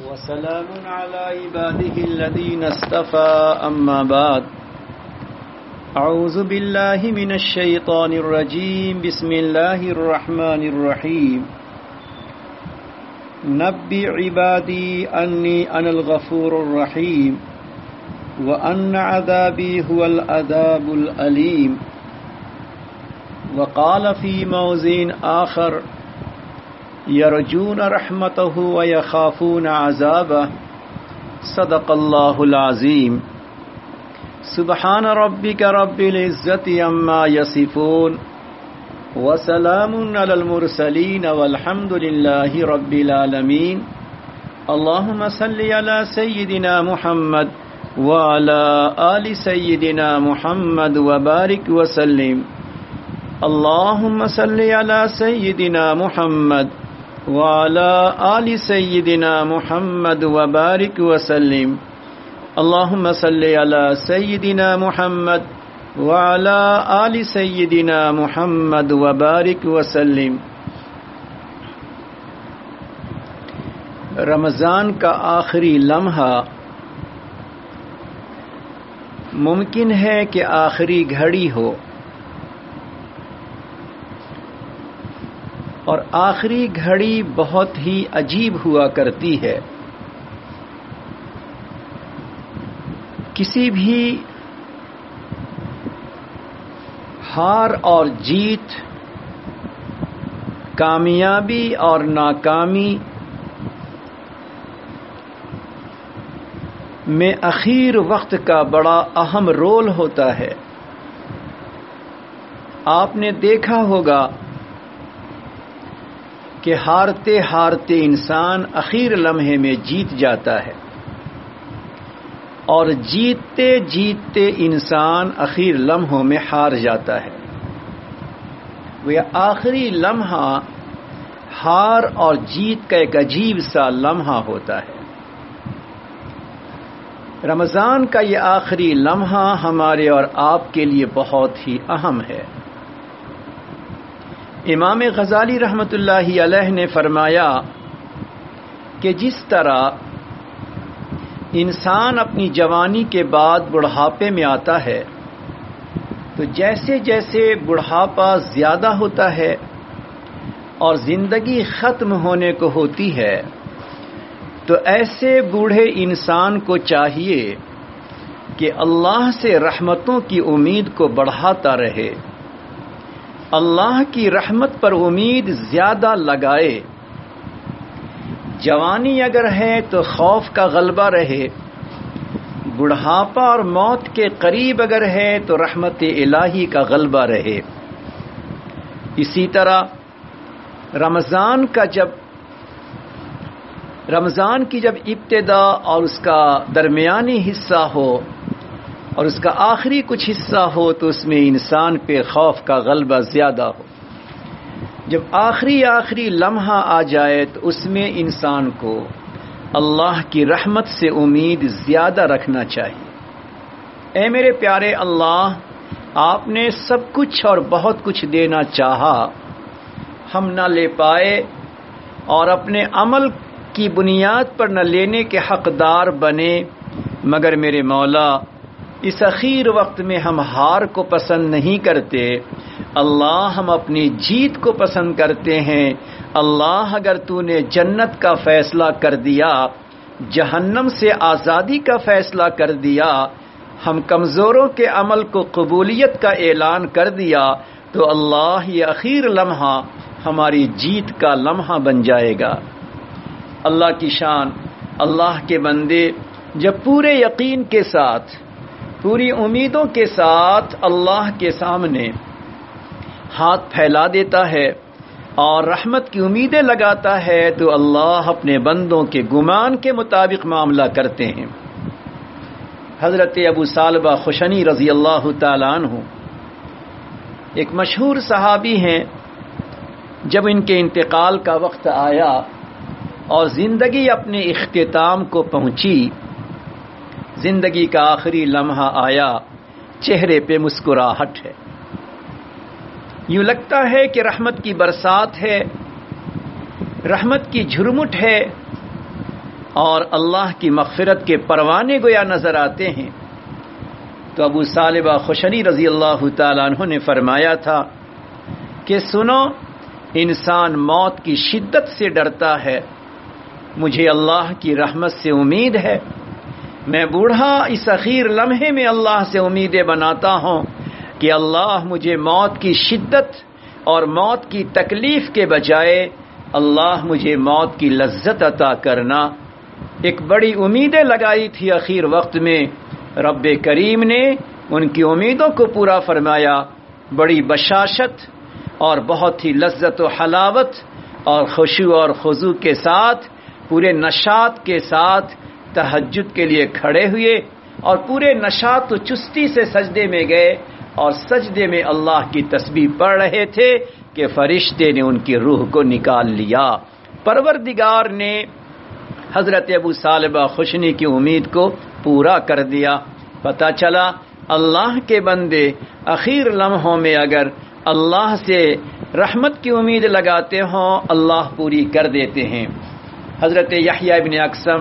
وسلام على عباده الذين اصطفى أما بعد أعوذ بالله من الشيطان الرجيم بسم الله الرحمن الرحيم نبئ عبادي أني أنا الغفور الرحيم وأن عذابي هو العذاب الأليم وقال في موضع آخر يرجون رحمته ويخافون عذابه صدق الله العظيم سبحان ربك رب العزة عما يصفون وسلام على المرسلين والحمد لله رب العالمين اللهم صل على سيدنا محمد وعلى آل سيدنا محمد وبارك وسلم اللهم صل على سيدنا محمد وعلى آل سيدنا محمد وبارك وسلم اللهم صل على سيدنا محمد وعلى آل سيدنا محمد وبارك وسلم۔ رمضان کا آخری لمحہ ممکن ہے کہ آخری گھڑی ہو، اور آخری گھڑی بہت ہی عجیب ہوا کرتی ہے۔ کسی بھی ہار اور جیت، کامیابی اور ناکامی میں اخیر وقت کا بڑا اہم رول ہوتا ہے۔ آپ نے دیکھا ہوگا کہ ہارتے ہارتے انسان اخیر لمحے میں جیت جاتا ہے، اور جیتتے جیتتے انسان اخیر لمحوں میں ہار جاتا ہے۔ وہ آخری لمحہ ہار اور جیت کا ایک عجیب سا لمحہ ہوتا ہے۔ رمضان کا یہ آخری لمحہ ہمارے اور آپ کے لیے بہت ہی اہم ہے۔ امام غزالی رحمۃ اللہ علیہ نے فرمایا کہ جس طرح انسان اپنی جوانی کے بعد بڑھاپے میں آتا ہے، تو جیسے جیسے بڑھاپا زیادہ ہوتا ہے اور زندگی ختم ہونے کو ہوتی ہے، تو ایسے بوڑھے انسان کو چاہیے کہ اللہ سے رحمتوں کی امید کو بڑھاتا رہے، اللہ کی رحمت پر امید زیادہ لگائے۔ جوانی اگر ہے تو خوف کا غلبہ رہے، بڑھاپا اور موت کے قریب اگر ہے تو رحمت الہی کا غلبہ رہے۔ اسی طرح رمضان کی جب ابتدا اور اس کا درمیانی حصہ ہو اور اس کا آخری کچھ حصہ ہو، تو اس میں انسان پہ خوف کا غلبہ زیادہ ہو۔ جب آخری لمحہ آ جائے تو اس میں انسان کو اللہ کی رحمت سے امید زیادہ رکھنا چاہیے۔ اے میرے پیارے اللہ، آپ نے سب کچھ اور بہت کچھ دینا چاہا، ہم نہ لے پائے، اور اپنے عمل کی بنیاد پر نہ لینے کے حقدار بنے، مگر میرے مولا اس اخیر وقت میں ہم ہار کو پسند نہیں کرتے، اللہ ہم اپنی جیت کو پسند کرتے ہیں۔ اللہ اگر تو نے جنت کا فیصلہ کر دیا، جہنم سے آزادی کا فیصلہ کر دیا، ہم کمزوروں کے عمل کو قبولیت کا اعلان کر دیا، تو اللہ یہ اخیر لمحہ ہماری جیت کا لمحہ بن جائے گا۔ اللہ کی شان، اللہ کے بندے جب پورے یقین کے ساتھ، پوری امیدوں کے ساتھ اللہ کے سامنے ہاتھ پھیلا دیتا ہے اور رحمت کی امیدیں لگاتا ہے، تو اللہ اپنے بندوں کے گمان کے مطابق معاملہ کرتے ہیں۔ حضرت ابو ثعلبہ خشنی رضی اللہ تعالیٰ عنہ ایک مشہور صحابی ہیں۔ جب ان کے انتقال کا وقت آیا اور زندگی اپنے اختتام کو پہنچی، زندگی کا آخری لمحہ آیا، چہرے پہ مسکراہٹ ہے، یوں لگتا ہے کہ رحمت کی برسات ہے، رحمت کی جھرمٹ ہے، اور اللہ کی مغفرت کے پروانے گویا نظر آتے ہیں، تو ابو ثعلبہ خشنی رضی اللہ تعالیٰ عنہ نے فرمایا تھا کہ سنو، انسان موت کی شدت سے ڈرتا ہے، مجھے اللہ کی رحمت سے امید ہے، میں بوڑھا اس اخیر لمحے میں اللہ سے امیدیں بناتا ہوں کہ اللہ مجھے موت کی شدت اور موت کی تکلیف کے بجائے اللہ مجھے موت کی لذت عطا کرنا۔ ایک بڑی امیدیں لگائی تھی اخیر وقت میں، رب کریم نے ان کی امیدوں کو پورا فرمایا، بڑی بشاشت اور بہت ہی لذت و حلاوت اور خشوع اور خضوع کے ساتھ، پورے نشاط کے ساتھ تہجد کے لیے کھڑے ہوئے اور پورے نشاط و چستی سے سجدے میں گئے اور سجدے میں اللہ کی تسبیح پڑھ رہے تھے کہ فرشتے نے ان کی روح کو نکال لیا۔ پروردگار نے حضرت ابو ثعلبہ خشنی کی امید کو پورا کر دیا۔ پتہ چلا اللہ کے بندے اخیر لمحوں میں اگر اللہ سے رحمت کی امید لگاتے ہوں، اللہ پوری کر دیتے ہیں۔ حضرت یحییٰ ابن اقسم،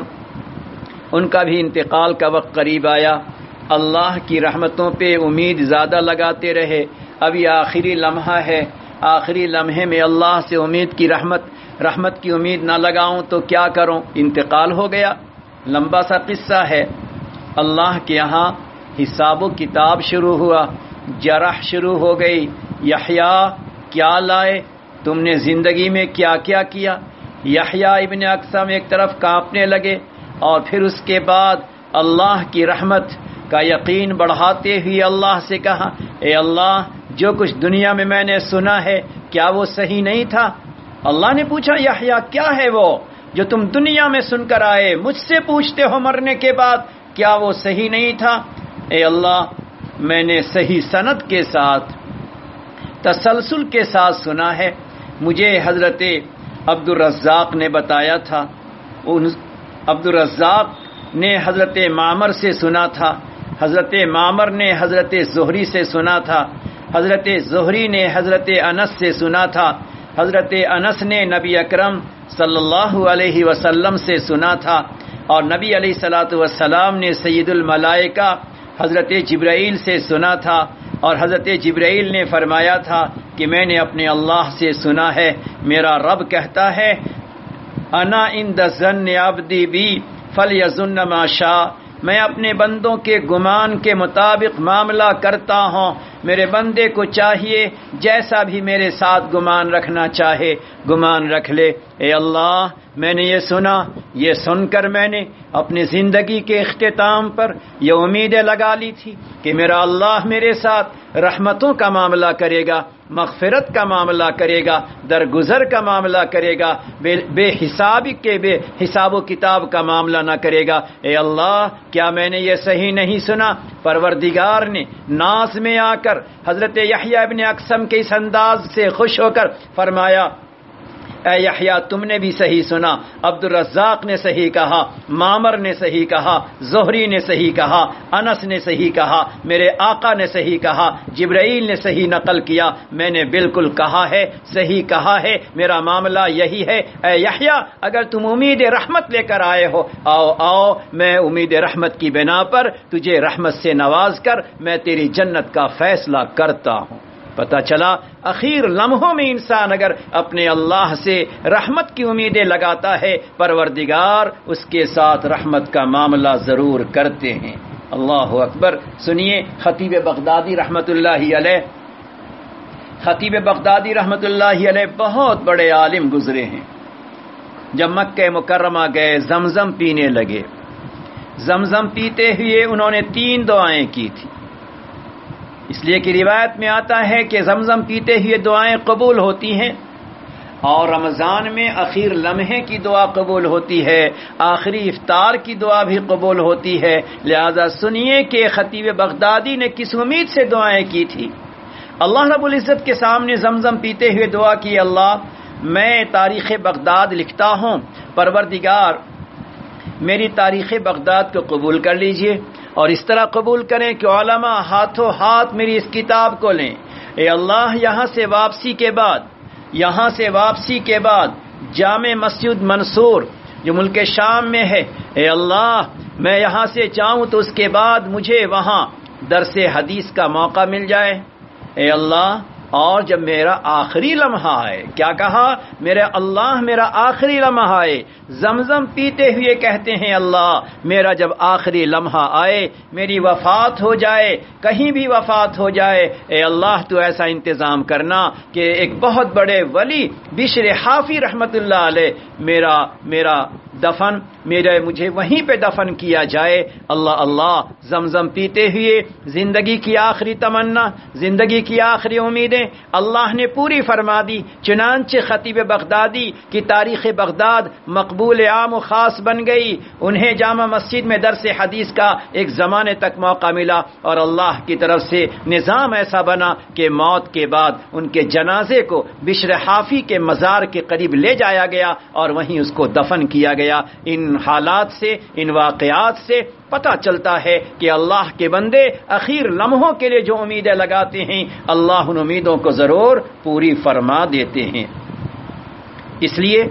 ان کا بھی انتقال کا وقت قریب آیا، اللہ کی رحمتوں پہ امید زیادہ لگاتے رہے۔ ابھی آخری لمحہ ہے، آخری لمحے میں اللہ سے امید کی رحمت کی امید نہ لگاؤں تو کیا کروں؟ انتقال ہو گیا۔ لمبا سا قصہ ہے۔ اللہ کے یہاں حساب و کتاب شروع ہوا، جرح شروع ہو گئی۔ یحییٰ کیا لائے؟ تم نے زندگی میں کیا کیا کیا؟ یحییٰ ابن اقسم ایک طرف کانپنے لگے اور پھر اس کے بعد اللہ کی رحمت کا یقین بڑھاتے ہوئے اللہ سے کہا، اے اللہ، جو کچھ دنیا میں نے سنا ہے کیا وہ صحیح نہیں تھا؟ اللہ نے پوچھا، یحییٰ کیا ہے وہ جو تم دنیا میں سن کر آئے، مجھ سے پوچھتے ہو مرنے کے بعد کیا وہ صحیح نہیں تھا؟ اے اللہ، میں نے صحیح سند کے ساتھ تسلسل کے ساتھ سنا ہے، مجھے حضرت عبد الرزاق نے بتایا تھا، عبد الرزاق نے حضرت معمر سے سنا تھا، حضرت معمر نے حضرت زہری سے سنا تھا، حضرت زہری نے حضرت انس سے سنا تھا، حضرت انس نے نبی اکرم صلی اللہ علیہ وسلم سے سنا تھا، اور نبی علیہ الصلاۃ والسلام نے سید الملائکہ حضرت جبرائیل سے سنا تھا، اور حضرت جبرائیل نے فرمایا تھا کہ میں نے اپنے اللہ سے سنا ہے، میرا رب کہتا ہے، انا عند ظن عبدی بی فلیظن ما شاء، میں اپنے بندوں کے گمان کے مطابق معاملہ کرتا ہوں، میرے بندے کو چاہیے جیسا بھی میرے ساتھ گمان رکھنا چاہے گمان رکھ لے۔ اے اللہ، میں نے یہ سنا، یہ سن کر میں نے اپنی زندگی کے اختتام پر یہ امیدیں لگا لی تھی کہ میرا اللہ میرے ساتھ رحمتوں کا معاملہ کرے گا، مغفرت کا معاملہ کرے گا، درگزر کا معاملہ کرے گا، بے حساب و کتاب کا معاملہ نہ کرے گا۔ اے اللہ، کیا میں نے یہ صحیح نہیں سنا؟ پروردگار نے ناز میں آ کر حضرت یحییٰ ابن اقسم کے اس انداز سے خوش ہو کر فرمایا، اے یحییٰ، تم نے بھی صحیح سنا، عبد الرزاق نے صحیح کہا، معمر نے صحیح کہا، زہری نے صحیح کہا، انس نے صحیح کہا، میرے آقا نے صحیح کہا، جبرائیل نے صحیح نقل کیا، میں نے بالکل کہا ہے، صحیح کہا ہے، میرا معاملہ یہی ہے۔ اے یحییٰ، اگر تم امید رحمت لے کر آئے ہو، آؤ، میں امید رحمت کی بنا پر تجھے رحمت سے نواز کر میں تیری جنت کا فیصلہ کرتا ہوں۔ پتہ چلا اخیر لمحوں میں انسان اگر اپنے اللہ سے رحمت کی امیدیں لگاتا ہے، پروردگار اس کے ساتھ رحمت کا معاملہ ضرور کرتے ہیں۔ اللہ اکبر۔ سنیے، خطیب بغدادی رحمت اللہ علیہ، خطیب بغدادی رحمت اللہ علیہ بہت بڑے عالم گزرے ہیں۔ جب مکہ مکرمہ گئے، زمزم پینے لگے، زمزم پیتے ہوئے انہوں نے 3 دعائیں کی تھی، اس لیے کہ روایت میں آتا ہے کہ زمزم پیتے ہوئے دعائیں قبول ہوتی ہیں، اور رمضان میں اخیر لمحے کی دعا قبول ہوتی ہے، آخری افطار کی دعا بھی قبول ہوتی ہے۔ لہذا سنیے کہ خطیب بغدادی نے کس امید سے دعائیں کی تھی۔ اللہ رب العزت کے سامنے زمزم پیتے ہوئے دعا کی، اللہ، میں تاریخ بغداد لکھتا ہوں، پروردگار میری تاریخ بغداد کو قبول کر لیجئے، اور اس طرح قبول کریں کہ علماء ہاتھوں ہاتھ میری اس کتاب کو لیں۔ اے اللہ، یہاں سے واپسی کے بعد جامع مسجد منصور جو ملک شام میں ہے، اے اللہ میں یہاں سے جاؤں تو اس کے بعد مجھے وہاں درس حدیث کا موقع مل جائے، اے اللہ اور جب میرا آخری لمحہ آئے، کیا کہا؟ میرے اللہ میرا آخری لمحہ آئے، زمزم پیتے ہوئے کہتے ہیں اللہ میرا جب آخری لمحہ آئے، میری وفات ہو جائے، کہیں بھی وفات ہو جائے، اے اللہ تو ایسا انتظام کرنا کہ ایک بہت بڑے ولی بشر حافی رحمت اللہ علیہ میرا دفن مجھے وہیں پہ دفن کیا جائے۔ اللہ اللہ، زمزم پیتے ہوئے زندگی کی آخری تمنا، زندگی کی آخری امیدیں اللہ نے پوری فرما دی۔ چنانچہ خطیب بغدادی کی تاریخ بغداد مقبول عام و خاص بن گئی، انہیں جامع مسجد میں درس حدیث کا ایک زمانے تک موقع ملا، اور اللہ کی طرف سے نظام ایسا بنا کہ موت کے بعد ان کے جنازے کو بشر حافی کے مزار کے قریب لے جایا گیا اور وہیں اس کو دفن کیا گیا۔ ان حالات سے، ان واقعات سے پتہ چلتا ہے کہ اللہ کے بندے اخیر لمحوں کے لیے جو امیدیں لگاتے ہیں اللہ ان امیدوں کو ضرور پوری فرما دیتے ہیں۔ اس لیے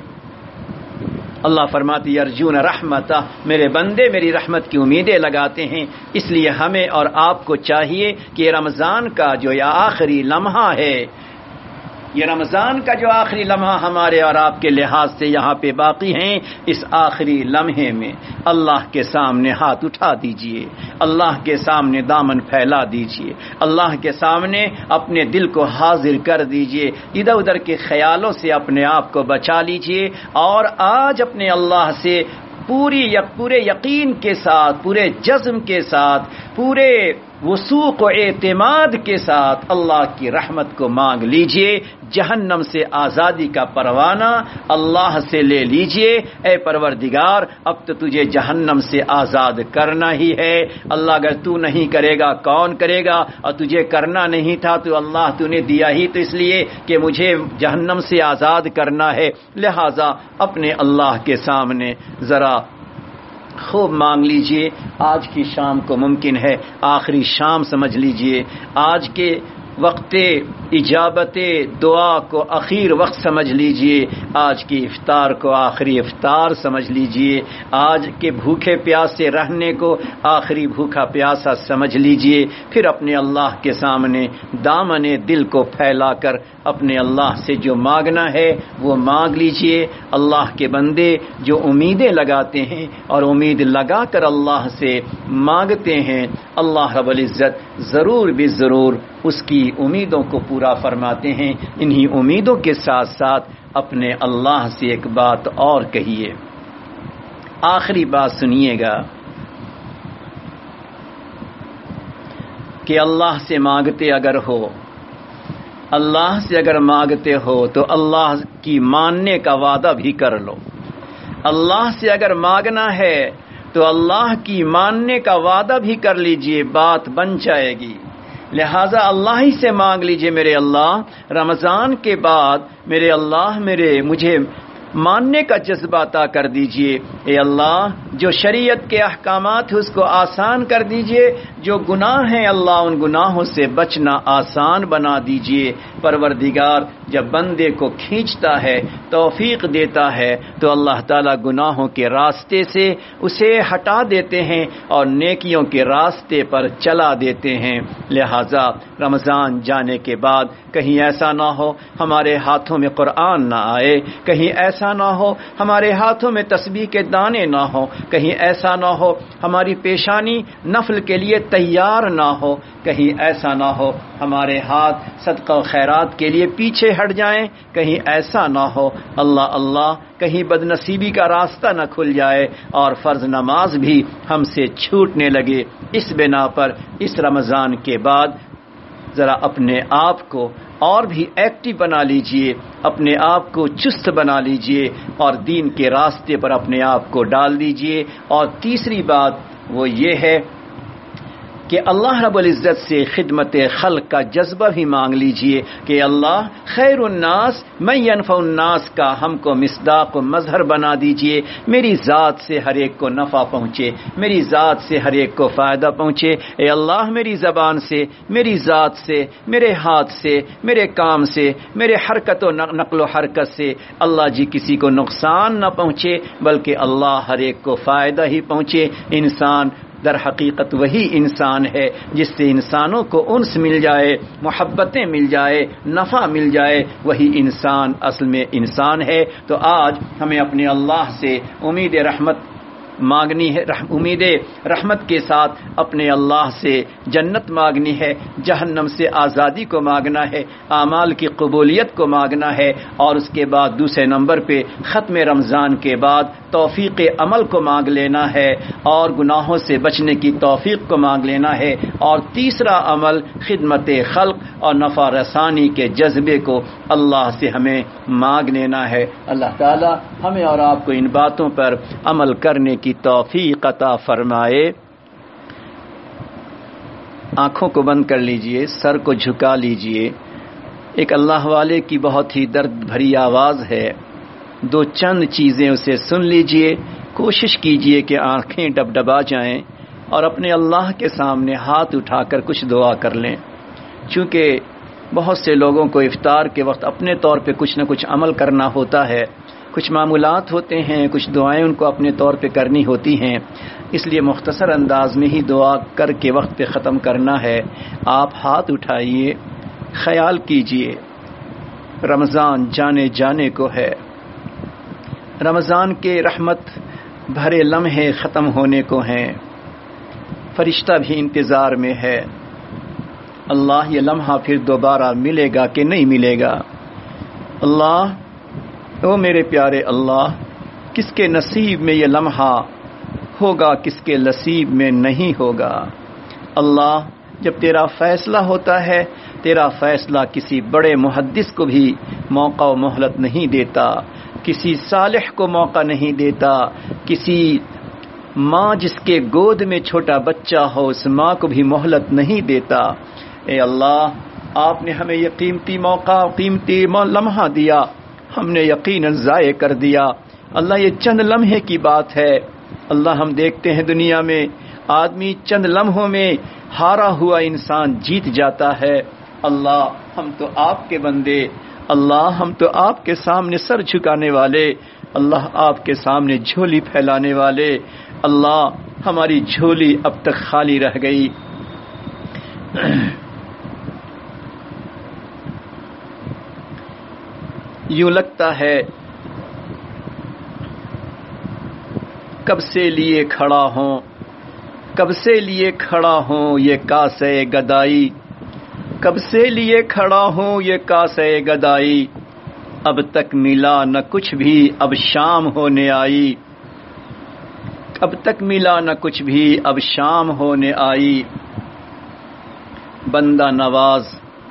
اللہ فرماتی ارجون رحمتہ، میرے بندے میری رحمت کی امیدیں لگاتے ہیں۔ اس لیے ہمیں اور آپ کو چاہیے کہ رمضان کا جو یہ آخری لمحہ ہے، یہ رمضان کا جو آخری لمحہ ہمارے اور آپ کے لحاظ سے یہاں پہ باقی ہیں، اس آخری لمحے میں اللہ کے سامنے ہاتھ اٹھا دیجئے، اللہ کے سامنے دامن پھیلا دیجئے، اللہ کے سامنے اپنے دل کو حاضر کر دیجئے، ادھر ادھر کے خیالوں سے اپنے آپ کو بچا لیجئے، اور آج اپنے اللہ سے پورے یقین کے ساتھ، پورے جزم کے ساتھ، پورے وثوق و اعتماد کے ساتھ اللہ کی رحمت کو مانگ لیجئے، جہنم سے آزادی کا پروانہ اللہ سے لے لیجئے۔ اے پروردگار اب تو تجھے جہنم سے آزاد کرنا ہی ہے، اللہ اگر تو نہیں کرے گا کون کرے گا، اور تجھے کرنا نہیں تھا تو اللہ تو نے دیا ہی تو اس لیے کہ مجھے جہنم سے آزاد کرنا ہے، لہذا اپنے اللہ کے سامنے ذرا خوب مانگ لیجئے۔ آج کی شام کو ممکن ہے آخری شام سمجھ لیجئے، آج کے وقت اجابت دعا کو آخر وقت سمجھ لیجئے، آج کی افطار کو آخری افطار سمجھ لیجئے، آج کے بھوکے پیاسے رہنے کو آخری بھوکا پیاسا سمجھ لیجئے، پھر اپنے اللہ کے سامنے دامن دل کو پھیلا کر اپنے اللہ سے جو مانگنا ہے وہ مانگ لیجئے۔ اللہ کے بندے جو امیدیں لگاتے ہیں اور امید لگا کر اللہ سے مانگتے ہیں، اللہ رب العزت ضرور بھی ضرور اس کی امیدوں کو پورا فرماتے ہیں۔ انہی امیدوں کے ساتھ ساتھ اپنے اللہ سے ایک بات اور کہیے، آخری بات سنیے گا کہ اللہ سے مانگتے اگر ہو، اللہ سے اگر مانگتے ہو تو اللہ کی ماننے کا وعدہ بھی کر لو۔ اللہ سے اگر مانگنا ہے تو اللہ کی ماننے کا وعدہ بھی کر لیجئے، بات بن جائے گی۔ لہٰذا اللہ ہی سے مانگ لیجئے، میرے اللہ رمضان کے بعد میرے اللہ مجھے ماننے کا جذبہ عطا کر دیجئے۔ اے اللہ جو شریعت کے احکامات ہیں اس کو آسان کر دیجئے، جو گناہ ہیں اللہ ان گناہوں سے بچنا آسان بنا دیجئے۔ پروردگار جب بندے کو کھینچتا ہے، توفیق دیتا ہے، تو اللہ تعالیٰ گناہوں کے راستے سے اسے ہٹا دیتے ہیں اور نیکیوں کے راستے پر چلا دیتے ہیں۔ لہٰذا رمضان جانے کے بعد کہیں ایسا نہ ہو ہمارے ہاتھوں میں قرآن نہ آئے، کہیں ایسا نہ ہو ہمارے ہاتھوں میں تسبیح کے دانے نہ ہو، کہیں ایسا نہ ہو ہماری پیشانی نفل کے لیے تیار نہ ہو، کہیں ایسا نہ ہو ہمارے ہاتھ صدقہ و خیرات کے لیے پیچھے ہٹ جائیں، کہیں ایسا نہ ہو اللہ اللہ کہیں بدنصیبی کا راستہ نہ کھل جائے اور فرض نماز بھی ہم سے چھوٹنے لگے۔ اس بنا پر اس رمضان کے بعد ذرا اپنے آپ کو اور بھی ایکٹیو بنا لیجئے، اپنے آپ کو چست بنا لیجئے اور دین کے راستے پر اپنے آپ کو ڈال دیجئے۔ اور تیسری بات وہ یہ ہے کہ اللہ رب العزت سے خدمت خلق کا جذبہ بھی مانگ لیجئے کہ اللہ خیر الناس من ینفع الناس کا ہم کو مصداق و مظہر بنا دیجئے، میری ذات سے ہر ایک کو نفع پہنچے، میری ذات سے ہر ایک کو فائدہ پہنچے۔ اے اللہ میری زبان سے، میری ذات سے، میرے ہاتھ سے، میرے کام سے، میرے حرکت و نقل و حرکت سے اللہ جی کسی کو نقصان نہ پہنچے، بلکہ اللہ ہر ایک کو فائدہ ہی پہنچے۔ انسان در حقیقت وہی انسان ہے جس سے انسانوں کو انس مل جائے، محبتیں مل جائے، نفع مل جائے، وہی انسان اصل میں انسان ہے۔ تو آج ہمیں اپنے اللہ سے امید رحمت مانگنی ہے، امید رحمت کے ساتھ اپنے اللہ سے جنت مانگنی ہے، جہنم سے آزادی کو مانگنا ہے، اعمال کی قبولیت کو مانگنا ہے، اور اس کے بعد دوسرے نمبر پہ ختم رمضان کے بعد توفیق عمل کو مانگ لینا ہے اور گناہوں سے بچنے کی توفیق کو مانگ لینا ہے، اور تیسرا عمل خدمت خلق اور نفع رسانی کے جذبے کو اللہ سے ہمیں مانگ لینا ہے۔ اللہ تعالی ہمیں اور آپ کو ان باتوں پر عمل کرنے کی توفیق عطا فرمائے۔ آنکھوں کو بند کر لیجئے، سر کو جھکا لیجئے۔ ایک اللہ والے کی بہت ہی درد بھری آواز ہے، دو چند چیزیں اسے سن لیجئے۔ کوشش کیجئے کہ آنکھیں ڈبڈبا جائیں اور اپنے اللہ کے سامنے ہاتھ اٹھا کر کچھ دعا کر لیں، چونکہ بہت سے لوگوں کو افطار کے وقت اپنے طور پہ کچھ نہ کچھ عمل کرنا ہوتا ہے، کچھ معمولات ہوتے ہیں، کچھ دعائیں ان کو اپنے طور پہ کرنی ہوتی ہیں، اس لیے مختصر انداز میں ہی دعا کر کے وقت پہ ختم کرنا ہے۔ آپ ہاتھ اٹھائیے، خیال کیجئے رمضان جانے کو ہے، رمضان کے رحمت بھرے لمحے ختم ہونے کو ہیں، فرشتہ بھی انتظار میں ہے۔ اللہ یہ لمحہ پھر دوبارہ ملے گا کہ نہیں ملے گا؟ اللہ، او میرے پیارے اللہ، کس کے نصیب میں یہ لمحہ ہوگا، کس کے نصیب میں نہیں ہوگا؟ اللہ، جب تیرا فیصلہ ہوتا ہے، تیرا فیصلہ کسی بڑے محدث کو بھی موقع و مہلت نہیں دیتا، کسی صالح کو موقع نہیں دیتا، کسی ماں جس کے گود میں چھوٹا بچہ ہو اس ماں کو بھی مہلت نہیں دیتا۔ اے اللہ، آپ نے ہمیں یہ قیمتی موقع، قیمتی لمحہ دیا، ہم نے یقیناً ضائع کر دیا۔ اللہ، یہ چند لمحے کی بات ہے۔ اللہ، ہم دیکھتے ہیں دنیا میں آدمی چند لمحوں میں ہارا ہوا انسان جیت جاتا ہے۔ اللہ، ہم تو آپ کے بندے، اللہ ہم تو آپ کے سامنے سر جھکانے والے، اللہ آپ کے سامنے جھولی پھیلانے والے۔ اللہ، ہماری جھولی اب تک خالی رہ گئی۔ یوں لگتا ہے کب سے لیے کھڑا ہوں، کب سے لیے کھڑا ہوں یہ کاسے گدائی، کب سے لیے کھڑا ہوں یہ کاسے گدائی، اب تک ملا نہ کچھ بھی اب شام ہونے آئی، اب تک ملا نہ کچھ بھی اب شام ہونے آئی۔ بندہ نواز،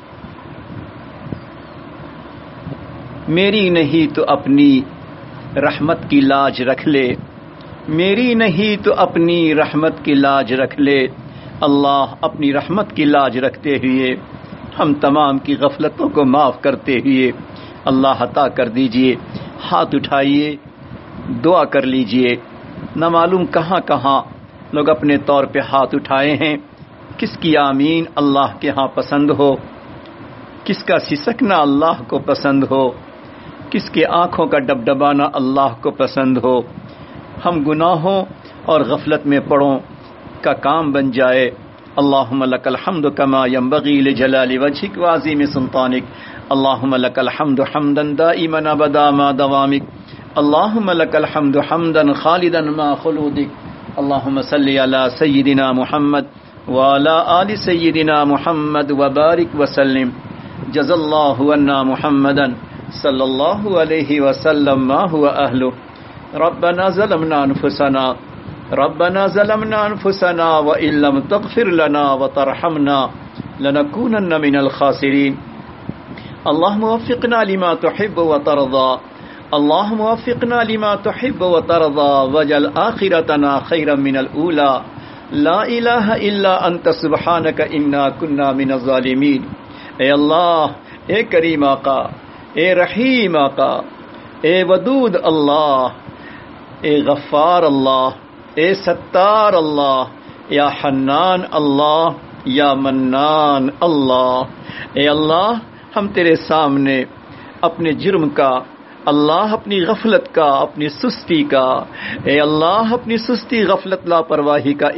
میری نہیں تو اپنی رحمت کی لاج رکھ لے، میری نہیں تو اپنی رحمت کی لاج رکھ لے۔ اللہ، اپنی رحمت کی لاج رکھتے ہوئے ہم تمام کی غفلتوں کو معاف کرتے ہوئے اللہ عطا کر دیجئے۔ ہاتھ اٹھائیے، دعا کر لیجئے۔ نہ معلوم کہاں کہاں لوگ اپنے طور پہ ہاتھ اٹھائے ہیں، کس کی آمین اللہ کے ہاں پسند ہو، کس کا سسکنا اللہ کو پسند ہو، کس کے آنکھوں کا ڈبڈبانا اللہ کو پسند ہو۔ ہم گناہوں اور غفلت میں پڑوں کا کام بن جائے۔ اللہم لک الحمد کما ینبغی لجلال وجہک وعظیم سلطانک، اللہم لک الحمد حمدا دائما ابدا ما دوامک، اللہم لک الحمد حمدا خالدا ما خلودک، اللہم صلی علی سیدنا محمد وعلی آل سیدنا محمد وبارک وسلم۔ جزا اللہ عنا محمدا صلی اللہ علیہ وسلم ما هو اہلہ۔ ربنا ظلمنا انفسنا، ربنا ظلمنا انفسنا وان لم تغفر لنا وترحمنا لنكونن من الخاسرین۔ اللهم وفقنا لما تحب وترضى، اللهم وفقنا لما تحب وترضى واجعل آخرتنا خيرا من الأولى لا الہ الا انت سبحانک انا کنا من الظالمین۔ اے اللہ، اے کریم آقا، اے رحیم آقا، اے ودود اللہ، اے غفار اللہ، اے ستار اللہ، یا حنان اللہ، یا منان اللہ۔ اے اللہ، ہم تیرے سامنے اپنے جرم کا، اللہ اپنی غفلت کا، اپنی سستی کا، اے اللہ اپنی سستی غفلت لاپرواہی کا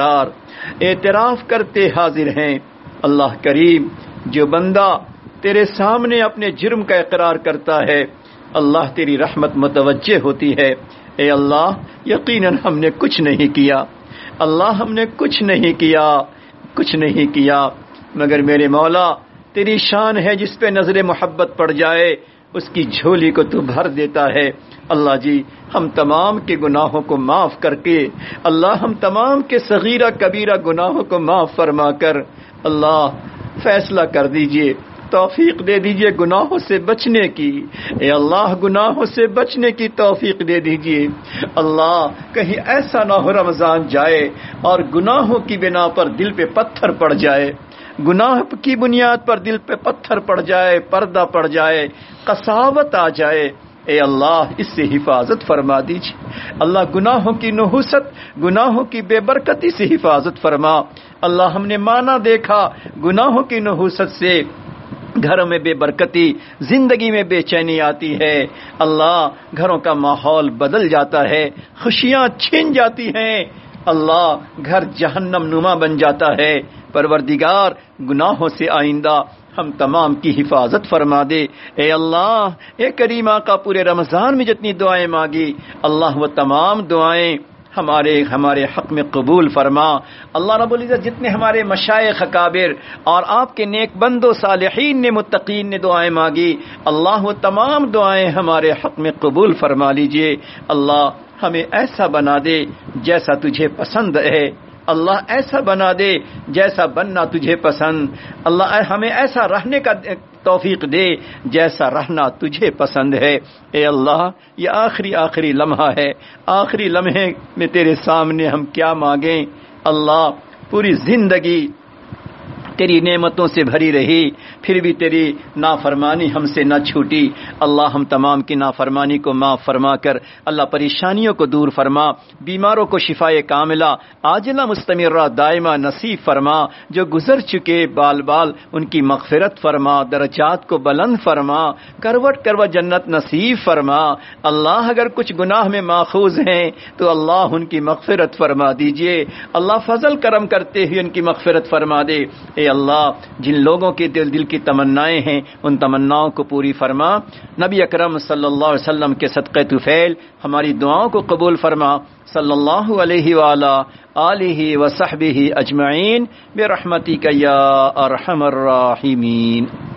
اعتراف کرتے حاضر ہیں۔ اللہ کریم، جو بندہ تیرے سامنے اپنے جرم کا اقرار کرتا ہے، اللہ تیری رحمت متوجہ ہوتی ہے۔ اے اللہ، یقیناً ہم نے کچھ نہیں کیا، اللہ ہم نے کچھ نہیں کیا مگر میرے مولا تیری شان ہے، جس پہ نظر محبت پڑ جائے اس کی جھولی کو تو بھر دیتا ہے۔ اللہ جی، ہم تمام کے گناہوں کو معاف کر کے، اللہ ہم تمام کے صغیرہ کبیرہ گناہوں کو معاف فرما کر اللہ فیصلہ کر دیجئے، توفیق دے دیجئے گناہوں سے بچنے کی۔ اے اللہ، گناہوں سے بچنے کی توفیق دے دیجئے۔ اللہ، کہیں ایسا نہ ہو رمضان جائے اور گناہوں کی بنا پر دل پہ پتھر پڑ جائے، گناہ کی بنیاد پر دل پہ پتھر پڑ جائے، پردہ پڑ جائے، قساوت آ جائے۔ اے اللہ، اس سے حفاظت فرما دیجئے۔ اللہ، گناہوں کی نحوست، گناہوں کی بے برکتی سے حفاظت فرما۔ اللہ، ہم نے مانا دیکھا گناہوں کی نحوست سے گھروں میں بے برکتی، زندگی میں بے چینی آتی ہے۔ اللہ، گھروں کا ماحول بدل جاتا ہے، خوشیاں چھن جاتی ہیں، اللہ گھر جہنم نما بن جاتا ہے۔ پروردگار، گناہوں سے آئندہ ہم تمام کی حفاظت فرما دے۔ اے اللہ، اے کریم آقا، پورے رمضان میں جتنی دعائیں مانگی اللہ، وہ تمام دعائیں ہمارے حق میں قبول فرما۔ اللہ رب العزت، جتنے ہمارے مشائخ اکابر اور آپ کے نیک بندوں صالحین نے، متقین نے دعائیں مانگی، اللہ وہ تمام دعائیں ہمارے حق میں قبول فرما لیجئے۔ اللہ، ہمیں ایسا بنا دے جیسا تجھے پسند ہے، اللہ ایسا بنا دے جیسا بننا تجھے پسند، اللہ ہمیں ایسا رہنے کا توفیق دے جیسا رہنا تجھے پسند ہے۔ اے اللہ، یہ آخری لمحہ ہے، آخری لمحے میں تیرے سامنے ہم کیا مانگیں؟ اللہ، پوری زندگی تیری نعمتوں سے بھری رہی، پھر بھی تیری نافرمانی ہم سے نہ چھوٹی۔ اللہ، ہم تمام کی نافرمانی کو معاف فرما کر اللہ پریشانیوں کو دور فرما، بیماروں کو شفائے کاملہ عاجلہ مستمرہ دائمہ نصیب فرما، جو گزر چکے بال ان کی مغفرت فرما، درجات کو بلند فرما، کروٹ جنت نصیب فرما۔ اللہ، اگر کچھ گناہ میں ماخوذ ہیں تو اللہ ان کی مغفرت فرما دیجئے، اللہ فضل کرم کرتے ہوئے ان کی مغفرت فرما دے۔ اے اللہ، جن لوگوں کے دل کی تمنائیں ہیں ان تمناؤں کو پوری فرما۔ نبی اکرم صلی اللہ علیہ وسلم کے صدقے طفیل ہماری دعاؤں کو قبول فرما۔ صلی اللہ علیہ وآلہ آلہ وصحبہ اجمعین برحمتک یا ارحم الراحمین۔